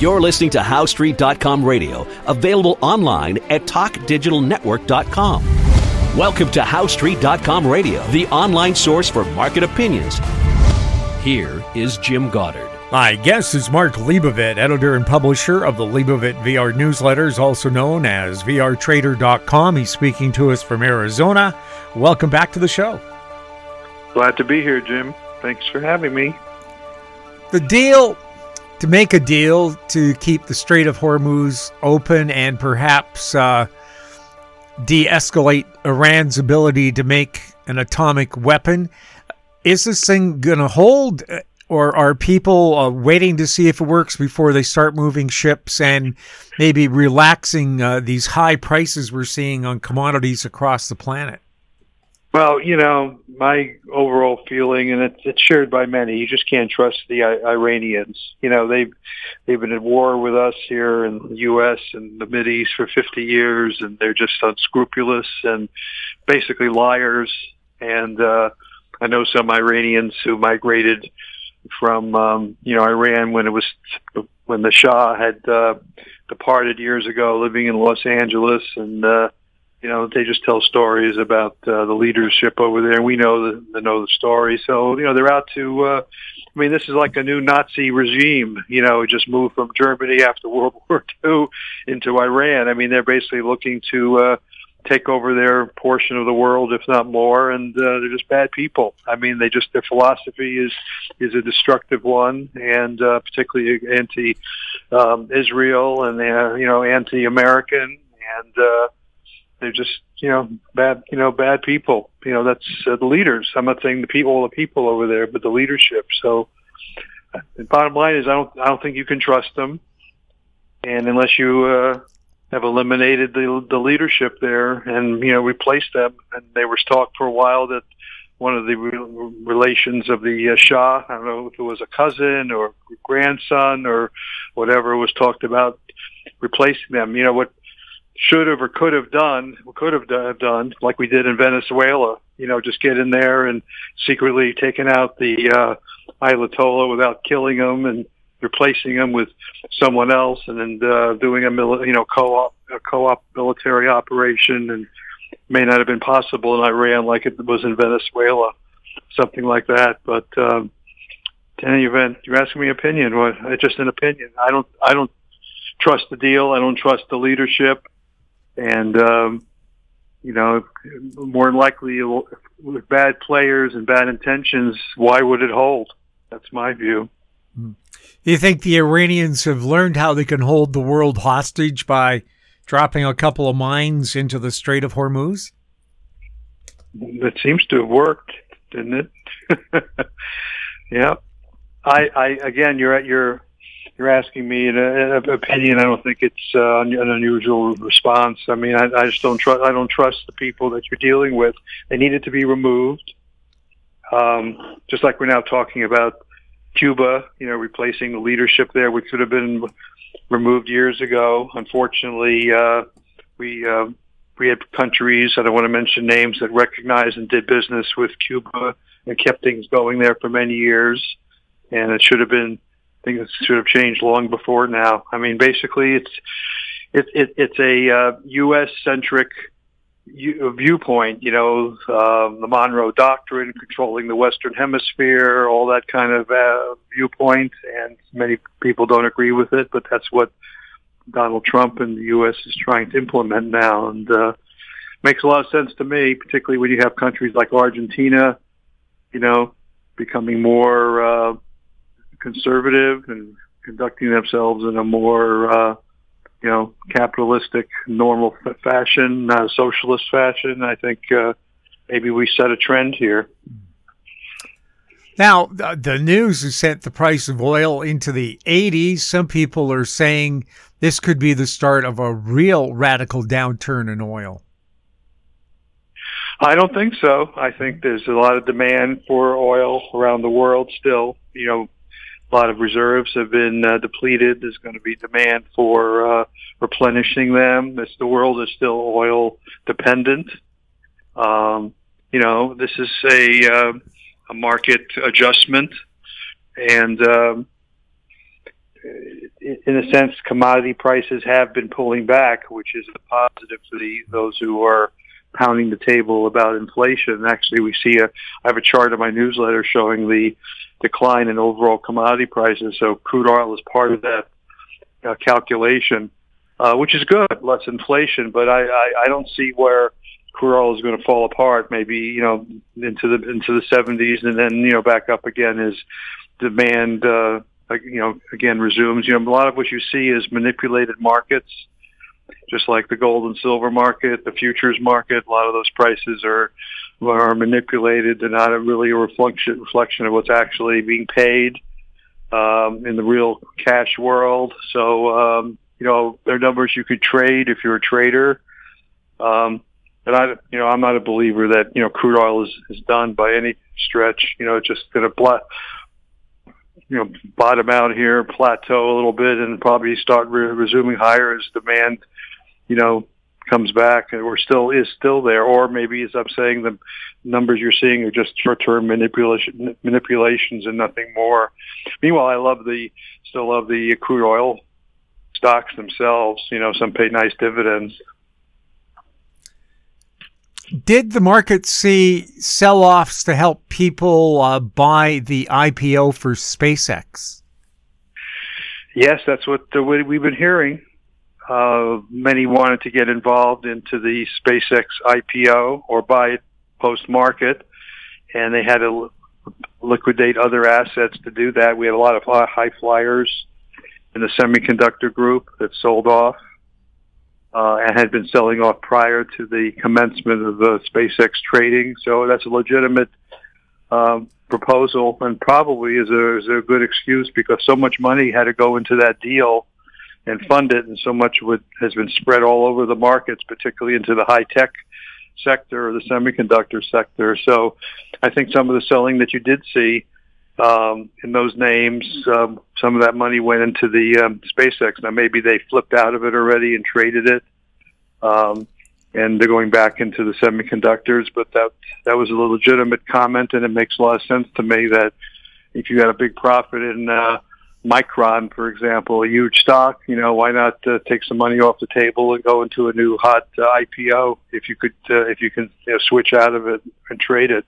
You're listening to HowStreet.com radio, available online at TalkDigitalNetwork.com. Welcome to HowStreet.com radio, the online source for market opinions. Here is Jim Goddard. My guest is Mark Leibovit, editor and publisher of the Leibovit VR newsletters, also known as VRTrader.com. He's speaking to us from Arizona. Welcome back to the show. Glad to be here, Jim. Thanks for having me. The deal, to make a deal to keep the Strait of Hormuz open and perhaps de-escalate Iran's ability to make an atomic weapon, is this thing going to hold, or are people waiting to see if it works before they start moving ships and maybe relaxing these high prices we're seeing on commodities across the planet? Well, you know, my overall feeling, and it's shared by many, you just can't trust the Iranians. You know, they've been at war with us here in the U.S. and the Mideast for 50 years, and they're just unscrupulous and basically liars. And I know some Iranians who migrated from Iran when the Shah had departed years ago, living in Los Angeles, and they just tell stories about the leadership over there, and we know the story. So they're out to. This is like a new Nazi regime. It just moved from Germany after World War II into Iran. They're basically looking to take over their portion of the world, if not more, and they're just bad people. Their philosophy is a destructive one, and particularly anti-Israel and anti-American, and they're just bad people. That's the leaders. I'm not saying all the people over there, but the leadership. So the bottom line is, I don't think you can trust them, and unless you have eliminated the leadership there and replaced them. And there was talk for a while that one of the relations of the Shah, I don't know if it was a cousin or grandson or whatever, was talked about replacing them. What should have or could have done, like we did in Venezuela, just get in there and secretly taken out the Ayatollah without killing him and replacing him with someone else, and then doing a co-op military operation, and may not have been possible in Iran like it was in Venezuela, something like that. But in any event, you're asking me opinion. Well, it's just an opinion. I don't trust the deal. I don't trust the leadership, and more than likely with bad players and bad intentions, why would it hold? That's my view. Do you think the Iranians have learned how they can hold the world hostage by dropping a couple of mines into the Strait of Hormuz? It seems to have worked, didn't it? Yeah. Again, you're asking me an opinion. I don't think it's an unusual response. I just don't trust. I don't trust the people that you're dealing with. They needed to be removed. Just like we're now talking about Cuba, replacing the leadership there, which should have been removed years ago. Unfortunately, we had countries, I don't want to mention names, that recognized and did business with Cuba and kept things going there for many years. And it should have been, I think it should have changed long before now. Basically, it's a U.S.-centric viewpoint, the Monroe Doctrine, controlling the Western Hemisphere, all that kind of viewpoint, and many people don't agree with it, but that's what Donald Trump and the U.S. is trying to implement now, and makes a lot of sense to me, particularly when you have countries like Argentina, becoming more conservative and conducting themselves in a more capitalistic, normal fashion, not a socialist fashion. I think maybe we set a trend here. Now, the news has sent the price of oil into the 80s. Some people are saying this could be the start of a real radical downturn in oil. I don't think so. I think there's a lot of demand for oil around the world still. A lot of reserves have been depleted. There's going to be demand for replenishing them. The world is still oil dependent. This is a market adjustment, and in a sense, commodity prices have been pulling back, which is a positive for those who are pounding the table about inflation. Actually, I have a chart in my newsletter showing the decline in overall commodity prices. So crude oil is part of that calculation, which is good, less inflation. But I don't see where crude oil is going to fall apart. Maybe into the 70s, and then back up again as demand again resumes. A lot of what you see is manipulated markets, just like the gold and silver market, the futures market. A lot of those prices are manipulated. They're not really a reflection of what's actually being paid in the real cash world. So there are numbers you could trade if you're a trader. And I'm not a believer that crude oil is done by any stretch. It's just going to bottom out here, plateau a little bit, and probably start resuming higher as demand comes back, or is still there. Or maybe, as I'm saying, the numbers you're seeing are just short-term manipulations and nothing more. Meanwhile, I still love the crude oil stocks themselves. Some pay nice dividends. Did the market see sell-offs to help people buy the IPO for SpaceX? Yes, that's what we've been hearing. Many wanted to get involved into the SpaceX IPO or buy it post-market, and they had to liquidate other assets to do that. We had a lot of high flyers in the semiconductor group that sold off. And had been selling off prior to the commencement of the SpaceX trading. So that's a legitimate proposal, and probably is a good excuse, because so much money had to go into that deal and fund it, and so much has been spread all over the markets, particularly into the high-tech sector or the semiconductor sector. So I think some of the selling that you did see in those names, some of that money went into the SpaceX. Now maybe they flipped out of it already and traded it, and they're going back into the semiconductors. But that was a legitimate comment, and it makes a lot of sense to me that if you got a big profit in Micron, for example, a huge stock, why not take some money off the table and go into a new hot IPO if you can switch out of it and trade it.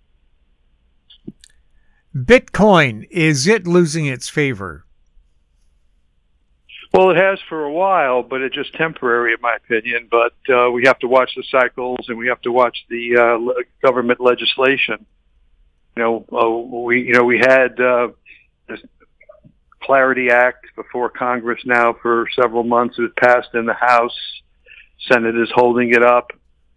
Bitcoin, is it losing its favor? Well, it has for a while, but it's just temporary, in my opinion. But we have to watch the cycles, and we have to watch the government legislation. We had this Clarity Act before Congress now for several months. It was passed in the House. Senate is holding it up.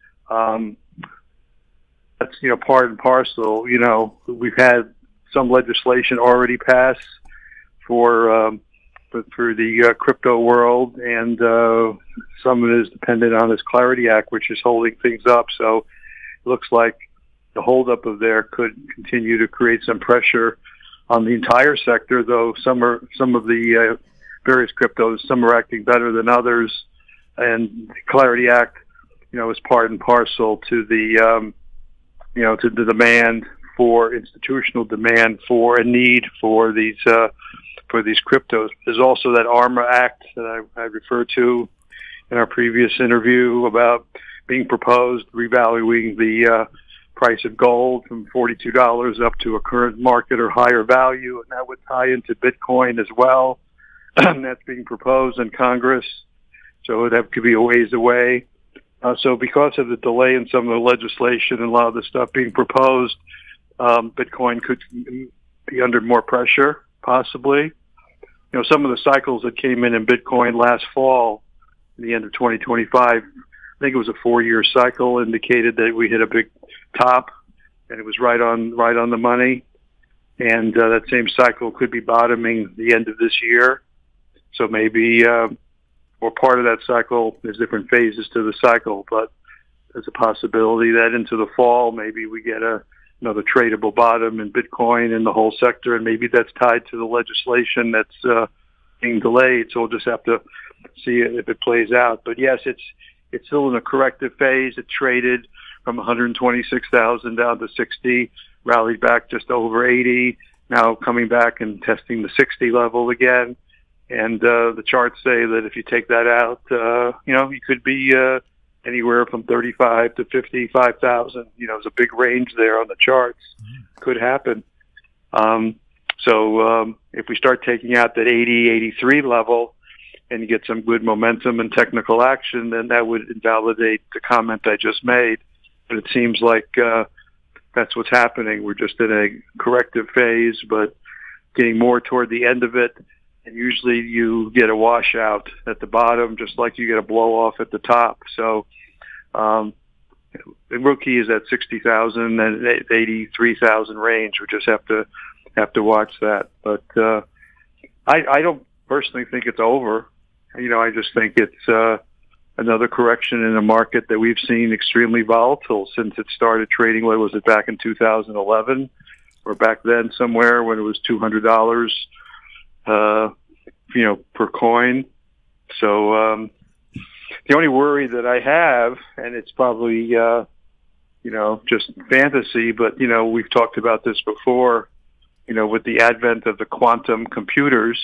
That's part and parcel. We've had some legislation already passed for the crypto world, and some of it is dependent on this Clarity Act, which is holding things up. So it looks like the holdup of there could continue to create some pressure on the entire sector, though some of the various cryptos, some are acting better than others. And the Clarity Act, is part and parcel to the to the demand for institutional demand for a need for these cryptos. There's also that ARMA Act that I referred to in our previous interview about being proposed, revaluing the price of gold from $42 up to a current market or higher value, and that would tie into Bitcoin as well. That's being proposed in Congress, so that could be a ways away. So because of the delay in some of the legislation and a lot of the stuff being proposed, Bitcoin could be under more pressure, possibly. Some of the cycles that came in Bitcoin last fall, the end of 2025, I think it was a 4-year cycle, indicated that we hit a big top, and it was right on the money. And that same cycle could be bottoming the end of this year. So maybe, or part of that cycle, there's different phases to the cycle, but there's a possibility that into the fall, maybe we get another tradable bottom in Bitcoin in the whole sector, and maybe that's tied to the legislation that's being delayed. So we'll just have to see if it plays out. But yes, it's still in a corrective phase. It traded from 126,000 down to 60, rallied back just over 80, now coming back and testing the 60 level again. And the charts say that if you take that out, you could be anywhere from 35 to 55,000. There's a big range there on the charts. Could happen. So if we start taking out that 80, 83 level and you get some good momentum and technical action, then that would invalidate the comment I just made. But it seems like that's what's happening. We're just in a corrective phase, but getting more toward the end of it. And usually you get a washout at the bottom, just like you get a blow off at the top. So the rookie is at 60,000 and 83,000 range. We just have to watch that. But I don't personally think it's over. I just think it's another correction in a market that we've seen extremely volatile since it started trading. What was it, back in 2011? Or back then somewhere when it was $200 per coin. So the only worry that I have, and it's probably just fantasy, but we've talked about this before. With the advent of the quantum computers,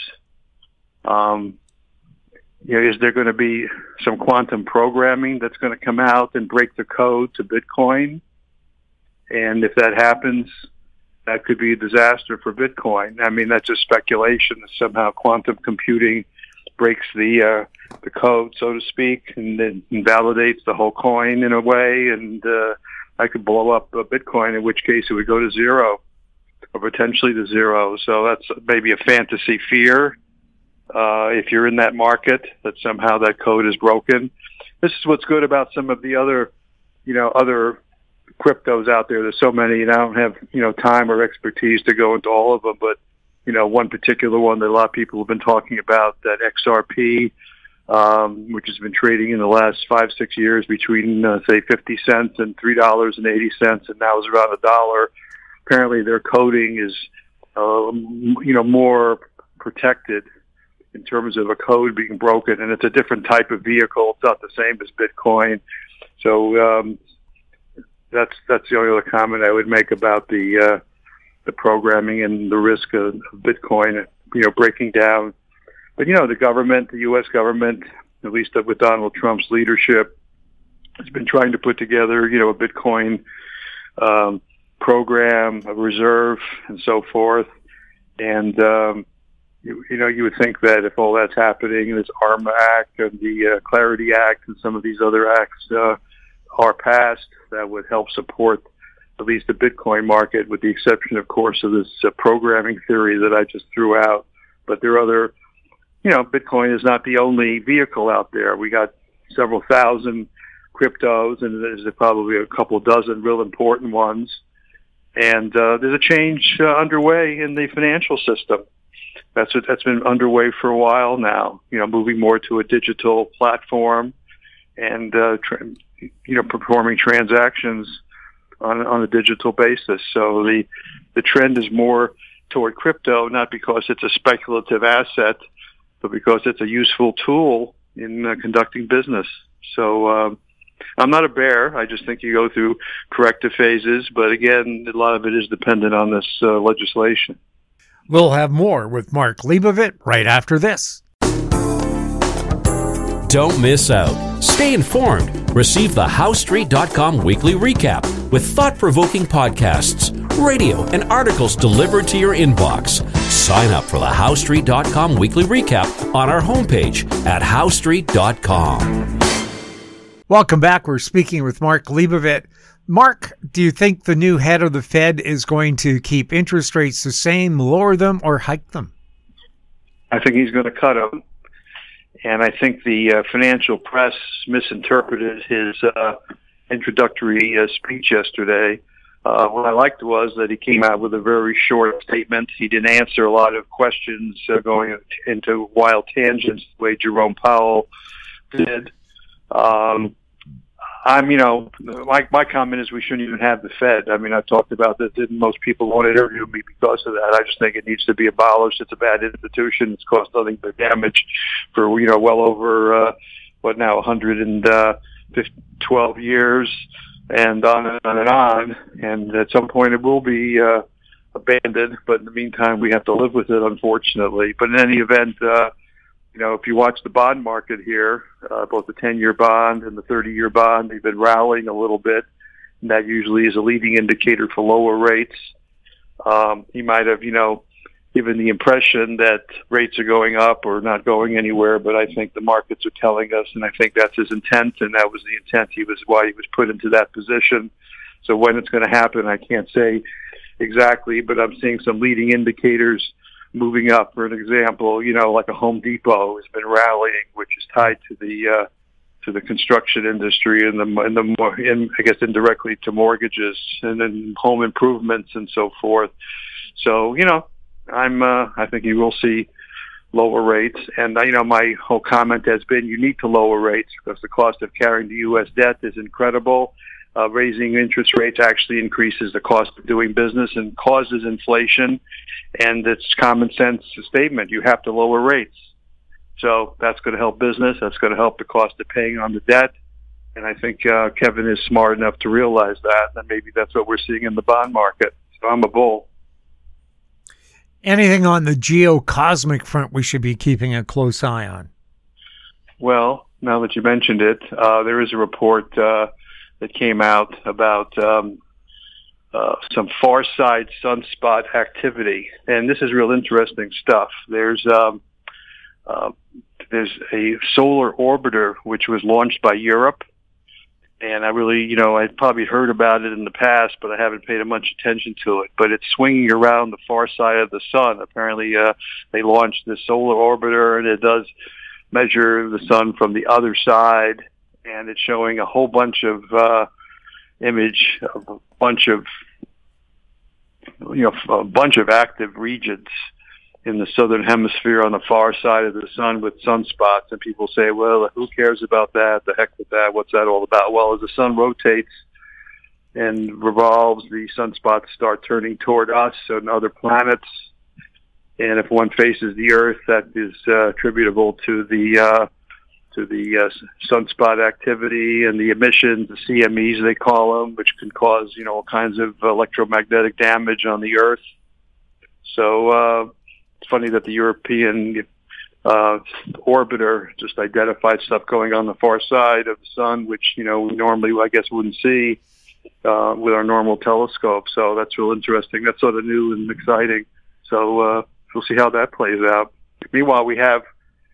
is there going to be some quantum programming that's going to come out and break the code to Bitcoin? And if that happens, that could be a disaster for Bitcoin. I mean, that's just speculation that somehow quantum computing breaks the code, so to speak, and then invalidates the whole coin in a way, and I could blow up Bitcoin, in which case it would go to zero, or potentially to zero. So that's maybe a fantasy fear. If you're in that market, that somehow that code is broken. This is what's good about some of the other cryptos out there. There's so many, and I don't have time or expertise to go into all of them, but one particular one that a lot of people have been talking about, that XRP, which has been trading in the last 5-6 years between say 50 cents and $3.80, and now is around $1. Apparently their coding is more protected in terms of a code being broken, and it's a different type of vehicle. It's not the same as Bitcoin. So that's the only other comment I would make about the programming and the risk of Bitcoin, breaking down. But the government, the U.S. government, at least with Donald Trump's leadership, has been trying to put together, a Bitcoin program, a reserve, and so forth. And you would think that if all that's happening, this ARMA Act and the Clarity Act and some of these other acts are passed, that would help support at least the Bitcoin market, with the exception, of course, of this programming theory that I just threw out. But there are other, Bitcoin is not the only vehicle out there. We got several thousand cryptos, and there's probably a couple dozen real important ones. And there's a change underway in the financial system. That's been underway for a while now, moving more to a digital platform and, performing transactions on a digital basis. So the trend is more toward crypto, not because it's a speculative asset, but because it's a useful tool in conducting business. So I'm not a bear. I just think you go through corrective phases. But again, a lot of it is dependent on this legislation. We'll have more with Mark Leibovit right after this. Don't miss out. Stay informed. Receive the HowStreet.com weekly recap with thought-provoking podcasts, radio, and articles delivered to your inbox. Sign up for the HowStreet.com weekly recap on our homepage at HowStreet.com. Welcome back. We're speaking with Mark Leibovit. Mark, do you think the new head of the Fed is going to keep interest rates the same, lower them, or hike them? I think he's going to cut them. And I think the financial press misinterpreted his introductory speech yesterday. What I liked was that he came out with a very short statement. He didn't answer a lot of questions going into wild tangents the way Jerome Powell did. My comment is we shouldn't even have the Fed. I mean, I talked about this. Didn't most people want to interview me because of that? I just think it needs to be abolished. It's a bad institution. It's caused nothing but damage for, well over, 112 years, and on and on and on. And at some point it will be abandoned, but in the meantime we have to live with it, unfortunately. But in any event, if you watch the bond market here, both the 10-year bond and the 30-year bond, they've been rallying a little bit, and that usually is a leading indicator for lower rates. He might have, given the impression that rates are going up or not going anywhere, but I think the markets are telling us, and I think that's his intent, and that was the intent. Why he was put into that position. So when it's going to happen, I can't say exactly, but I'm seeing some leading indicators moving up. For an example, like a Home Depot has been rallying, which is tied to the construction industry and I guess indirectly to mortgages and then home improvements and so forth. So I think you will see lower rates, and my whole comment has been you need to lower rates because the cost of carrying the U.S. debt is incredible. Raising interest rates actually increases the cost of doing business and causes inflation, and it's common sense statement. You have to lower rates. So that's going to help business. That's going to help the cost of paying on the debt. And I think Kevin is smart enough to realize that, and maybe that's what we're seeing in the bond market. So I'm a bull. Anything on the geocosmic front we should be keeping a close eye on? Well, now that you mentioned it, there is a report that came out about some far side sunspot activity, and this is real interesting stuff. There's a solar orbiter which was launched by Europe, and I really, I'd probably heard about it in the past, but I haven't paid much attention to it. But it's swinging around the far side of the sun. Apparently, they launched this solar orbiter, and it does measure the sun from the other side, and it's showing a whole bunch of image of a bunch of active regions in the southern hemisphere on the far side of the sun with sunspots. And people say, well, who cares about that? The heck with that. What's that all about? Well, as the sun rotates and revolves, the sunspots start turning toward us and other planets. And if one faces the Earth, that is attributable to the sunspot activity and the emissions, the CMEs they call them, which can cause all kinds of electromagnetic damage on the Earth. So it's funny that the European orbiter just identified stuff going on the far side of the sun, which we normally, I guess, wouldn't see with our normal telescope. So that's real interesting. That's sort of new and exciting. So we'll see how that plays out. Meanwhile, we have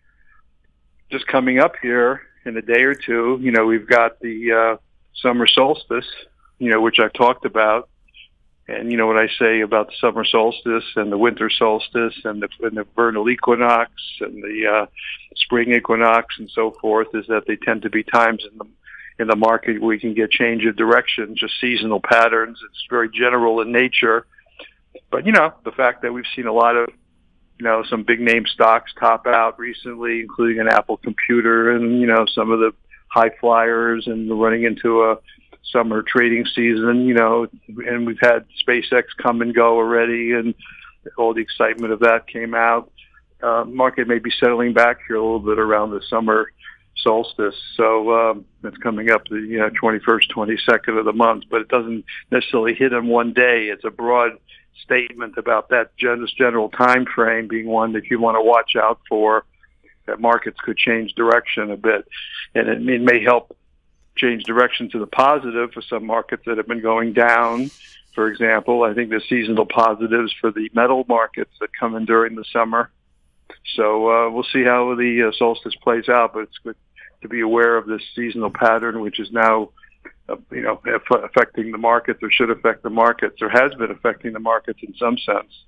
just coming up here in a day or two, we've got the summer solstice, which I've talked about. And what I say about the summer solstice and the winter solstice and the vernal equinox and the spring equinox and so forth is that they tend to be times in the market where we can get change of direction, just seasonal patterns. It's very general in nature. But, the fact that we've seen a lot of some big name stocks top out recently, including an Apple computer and, some of the high flyers, and we're running into a summer trading season, and we've had SpaceX come and go already, and all the excitement of that came out. Market may be settling back here a little bit around the summer solstice. So it's coming up the 21st, 22nd of the month, but it doesn't necessarily hit in one day. It's a broad statement about that general time frame being one that you want to watch out for, that markets could change direction a bit. And it may help change direction to the positive for some markets that have been going down. For example, I think there's seasonal positives for the metal markets that come in during the summer. So we'll see how the solstice plays out, but it's good to be aware of this seasonal pattern, which is now affecting the markets, or should affect the markets, or has been affecting the markets in some sense.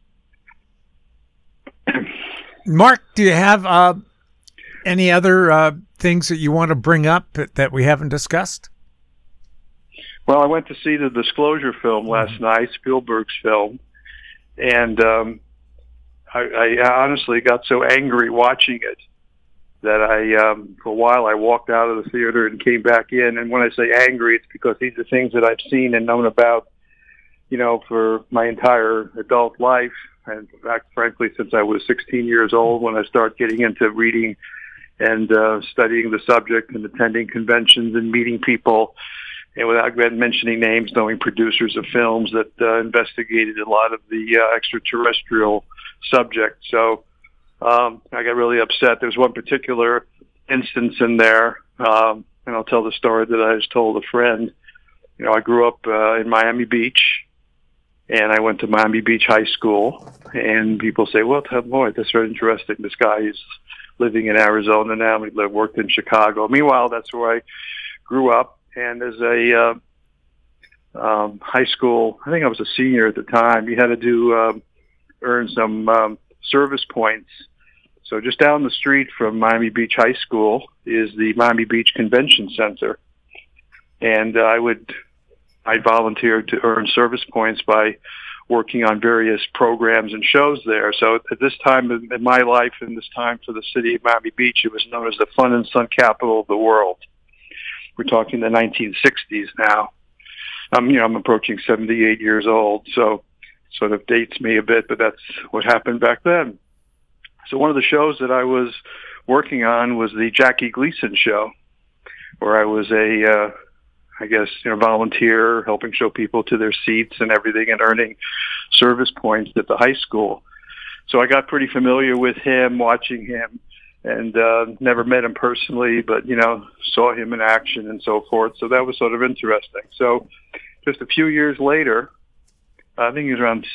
Mark, do you have any other things that you want to bring up that we haven't discussed? Well, I went to see the Disclosure film last night, Spielberg's film, and I honestly got so angry watching it that for a while I walked out of the theater and came back in. And when I say angry, it's because these are things that I've seen and known about, for my entire adult life. And in fact, frankly, since I was 16 years old, when I started getting into reading and studying the subject and attending conventions and meeting people, and without mentioning names, knowing producers of films that investigated a lot of the extraterrestrial subject. So I got really upset. There was one particular instance in there, and I'll tell the story that I just told a friend. You know, I grew up in Miami Beach, and I went to Miami Beach High School, and people say, well, boy, that's very interesting. This guy is living in Arizona now. He worked in Chicago. Meanwhile, that's where I grew up, and as a high school, I think I was a senior at the time, you had to do earn some service points. So just down the street from Miami Beach High School is the Miami Beach Convention Center. And I volunteered to earn service points by working on various programs and shows there. So at this time in my life and this time for the city of Miami Beach, it was known as the Fun and Sun Capital of the world. We're talking the 1960s now. I'm approaching 78 years old, so sort of dates me a bit, but that's what happened back then. So one of the shows that I was working on was the Jackie Gleason show, where I was a volunteer, helping show people to their seats and everything, and earning service points at the high school. So I got pretty familiar with him, watching him, and never met him personally, but, saw him in action and so forth. So that was sort of interesting. So just a few years later, I think it was around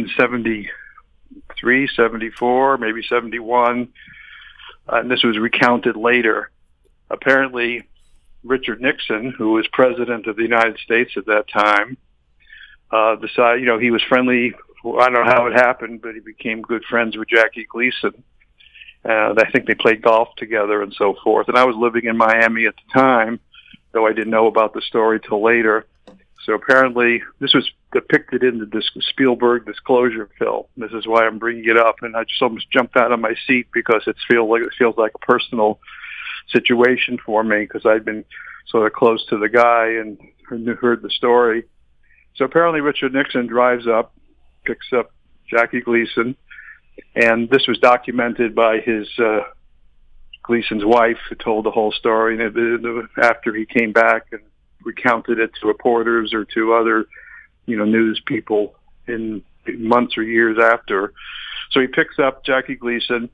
1973, 74, maybe 71, and this was recounted later. Apparently, Richard Nixon, who was president of the United States at that time, decided, he was friendly. I don't know how it happened, but he became good friends with Jackie Gleason. I think they played golf together and so forth. And I was living in Miami at the time, though I didn't know about the story till later. So apparently, this was depicted in the Spielberg disclosure film. This is why I'm bringing it up, and I just almost jumped out of my seat because it feels like a personal situation for me, because I'd been sort of close to the guy and heard the story. So apparently Richard Nixon drives up, picks up Jackie Gleason, and this was documented by his Gleason's wife, who told the whole story. And after he came back and recounted it to reporters or to other, news people in months or years after. So he picks up Jackie Gleason,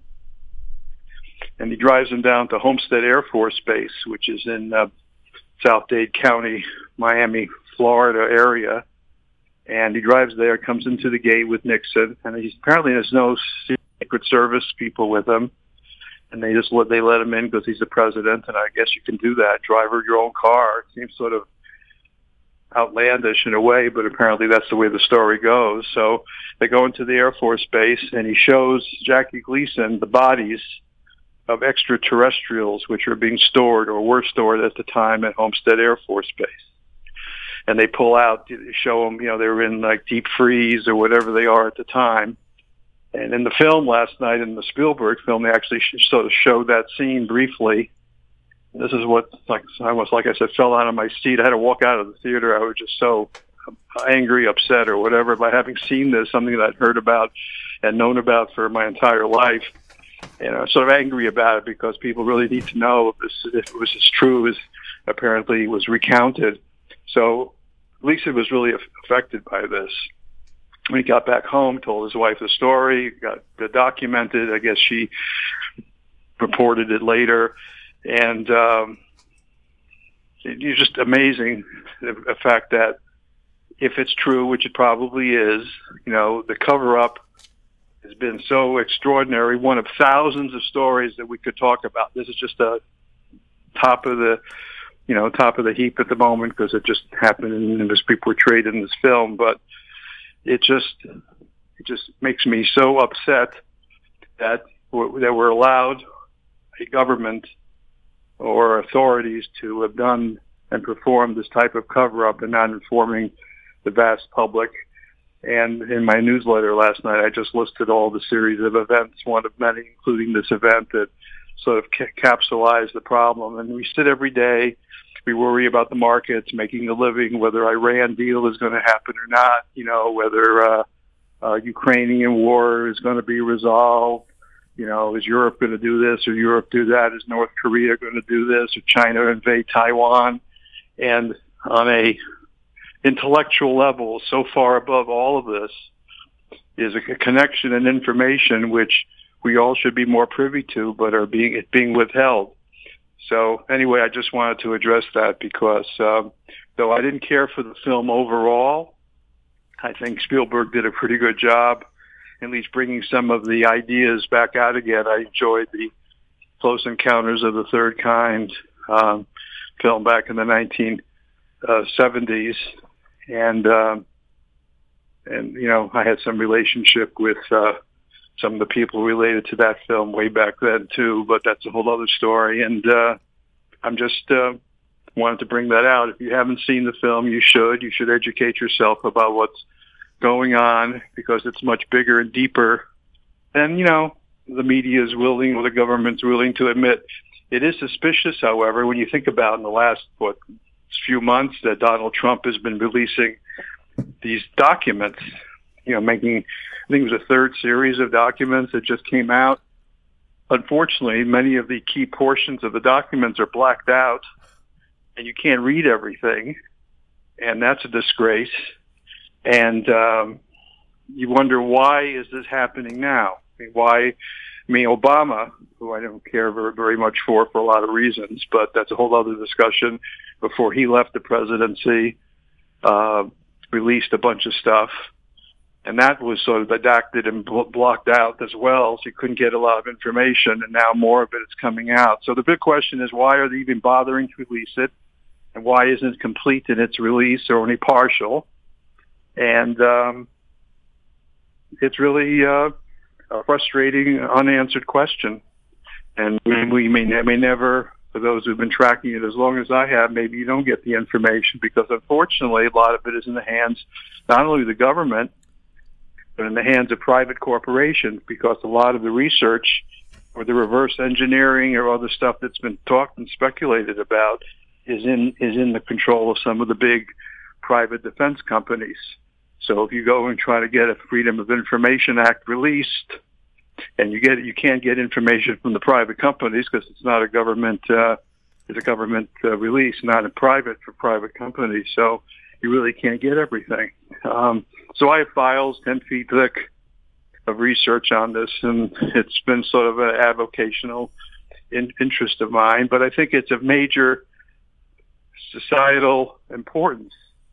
and he drives him down to Homestead Air Force Base, which is in South Dade County, Miami, Florida area. And he drives there, comes into the gate with Nixon, and there's no Secret Service people with him, and they let him in because he's the president, and I guess you can do that, drive your own car. It seems sort of outlandish in a way, but apparently that's the way the story goes. So they go into the Air Force Base, and he shows Jackie Gleason the bodies of extraterrestrials which are being stored or were stored at the time at Homestead Air Force Base. And they pull out, show them, they were in like deep freeze or whatever they are at the time. And in the film last night, in the Spielberg film, they actually sort of showed that scene briefly. And this is what, like I said, fell out of my seat. I had to walk out of the theater. I was just so angry, upset, or whatever by having seen this, something that I'd heard about and known about for my entire life. And I was sort of angry about it because people really need to know if it was as true as apparently was recounted. So Lisa was really affected by this. When he got back home, told his wife the story, got documented. I guess she reported it later. And it's just amazing, the fact that if it's true, which it probably is, the cover-up has been so extraordinary. One of thousands of stories that we could talk about. This is just a top of the heap at the moment because it just happened and it was portrayed in this film. But it just makes me so upset that we're allowed a government or authorities to have done and performed this type of cover-up and not informing the vast public. And in my newsletter last night, I just listed all the series of events, one of many, including this event that sort of capsulized the problem. And we sit every day, we worry about the markets, making a living, whether Iran deal is going to happen or not, whether Ukrainian war is going to be resolved, is Europe going to do this or Europe do that? Is North Korea going to do this or China invade Taiwan? And on a intellectual level, so far above all of this is a connection and information which we all should be more privy to, but it's being withheld. So anyway, I just wanted to address that because though I didn't care for the film overall, I think Spielberg did a pretty good job, at least bringing some of the ideas back out again. I enjoyed the Close Encounters of the Third Kind film back in the 1970s, and I had some relationship with some of the people related to that film way back then too, but that's a whole other story. And I'm just wanted to bring that out. If you haven't seen the film, you should. You should educate yourself about what's going on, because it's much bigger and deeper than, the media is willing or the government's willing to admit. It is suspicious, however, when you think about in the last, few months that Donald Trump has been releasing these documents, making, I think it was a third series of documents that just came out. Unfortunately, many of the key portions of the documents are blacked out, and you can't read everything, and that's a disgrace. And you wonder, why is this happening now? Obama, who I don't care very much for a lot of reasons, but that's a whole other discussion, before he left the presidency, released a bunch of stuff, and that was sort of redacted and blocked out as well, so you couldn't get a lot of information, and now more of it is coming out. So the big question is, why are they even bothering to release it, and why isn't it complete in its release or only partial? And it's really a frustrating, unanswered question. And we may never, for those who've been tracking it as long as I have, maybe you don't get the information, because unfortunately a lot of it is in the hands, not only of the government, but in the hands of private corporations, because a lot of the research or the reverse engineering or other stuff that's been talked and speculated about is in the control of some of the big private defense companies. So if you go and try to get a Freedom of Information Act released, and you can't get information from the private companies because it's not a government, it's a government release, not a private for private companies. So you really can't get everything. So I have files 10 feet thick of research on this, and it's been sort of an avocational interest of mine. But I think it's of major societal importance.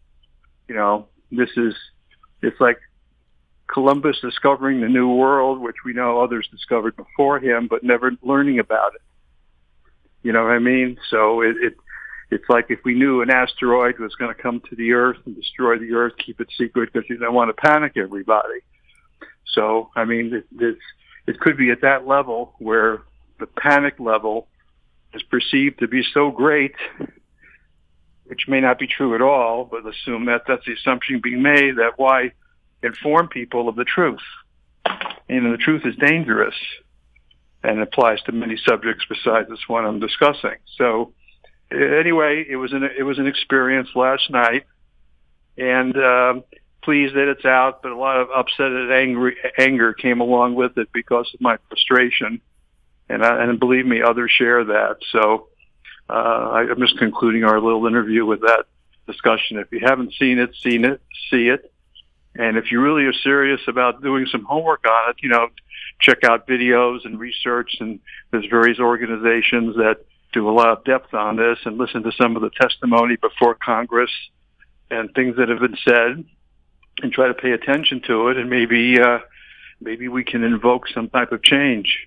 It's like Columbus discovering the New World, which we know others discovered before him, but never learning about it. You know what I mean? So it's like if we knew an asteroid was going to come to the Earth and destroy the Earth, keep it secret because you don't want to panic everybody. So, I mean, it could be at that level where the panic level is perceived to be so great, which may not be true at all, but assume that that's the assumption being made, that why inform people of the truth? And the truth is dangerous and applies to many subjects besides this one I'm discussing. So anyway, it was an experience last night, and pleased that it's out, but a lot of upset and anger came along with it because of my frustration, and believe me, others share that. So I'm just concluding our little interview with that discussion. If you haven't seen it, see it. And if you really are serious about doing some homework on it, check out videos and research, and there's various organizations that do a lot of depth on this, and listen to some of the testimony before Congress and things that have been said, and try to pay attention to it, and maybe we can invoke some type of change.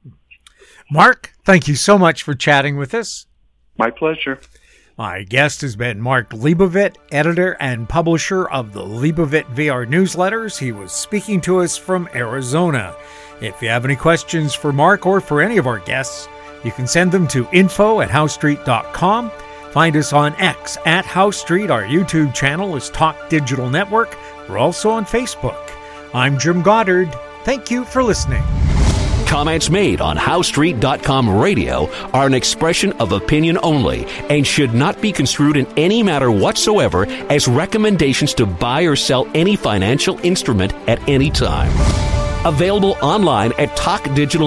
Mark, thank you so much for chatting with us. My pleasure. My guest has been Mark Leibovit, editor and publisher of the Leibovit VR newsletters. He was speaking to us from Arizona. If you have any questions for Mark or for any of our guests, you can send them to info@howestreet.com. Find us on X @HowStreet. Our YouTube channel is Talk Digital Network. We're also on Facebook. I'm Jim Goddard. Thank you for listening. Comments made on HowStreet.com radio are an expression of opinion only and should not be construed in any matter whatsoever as recommendations to buy or sell any financial instrument at any time. Available online at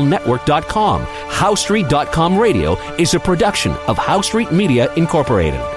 TalkDigitalNetwork.com. HowStreet.com radio is a production of HowStreet Media Incorporated.